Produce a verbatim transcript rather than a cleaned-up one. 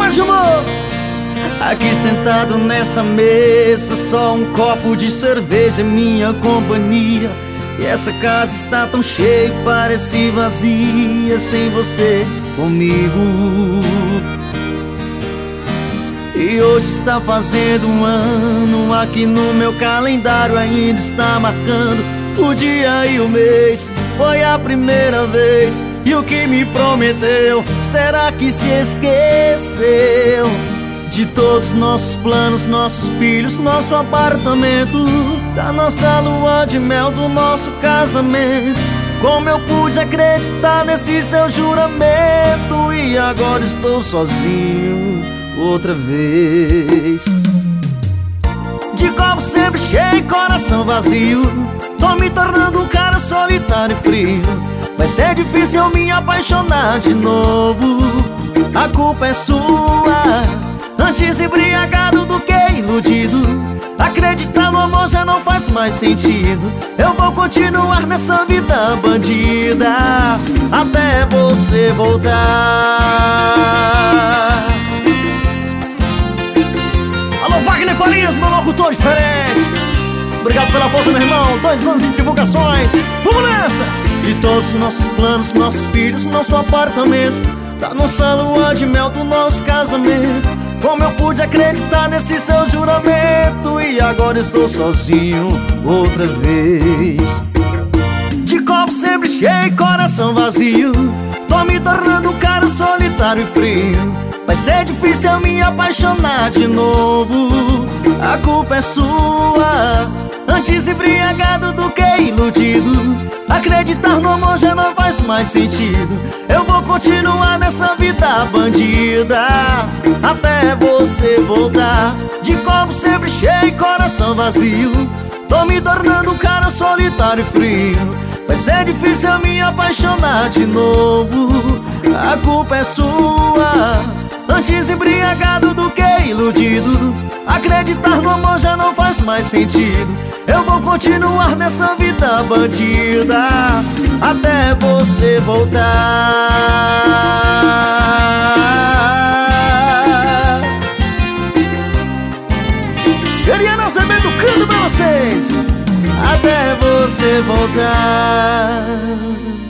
tarde, amor. Aqui sentado nessa mesa, só um copo de cerveja é minha companhia. E essa casa está tão cheia, parece vazia sem você comigo. E hoje está fazendo um ano, aqui no meu calendário ainda está marcando o dia e o mês. Foi a primeira vez, e o que me prometeu, será que se esqueceu? De todos nossos planos, nossos filhos, nosso apartamento, da nossa lua de mel, do nosso casamento. Como eu pude acreditar nesse seu juramento, e agora estou sozinho outra vez. De copo sempre cheio, coração vazio, tô me tornando um cara solitário e frio. Vai ser difícil eu me apaixonar de novo. A culpa é sua, antes embriagado do que iludido. Acreditar no amor já não faz mais sentido. Eu vou continuar nessa vida bandida até você voltar. Alô, Wagner Farias, meu locutor diferente. Obrigado pela força, meu irmão. Dois anos de divulgações. Vamos nessa! De todos os nossos planos, nossos filhos, nosso apartamento, da nossa lua de mel, do nosso casamento. Como eu pude acreditar nesse seu juramento, e agora estou sozinho outra vez. De copo sempre cheio, coração vazio, tô me tornando um cara solitário e frio. Vai ser difícil eu me apaixonar de novo. A culpa é sua, antes embriagado do que iludido. Acreditar no amor já não faz mais sentido. Eu vou continuar nessa vida bandida até você voltar. De copo sempre cheio, coração vazio, tô me tornando um cara solitário e frio. Vai ser difícil eu me apaixonar de novo. A culpa é sua, antes embriagado do que iludido. Acreditar no amor já não faz mais sentido. Eu vou continuar nessa vida bandida até você voltar. Eliana Azevedo canta pra vocês até você voltar.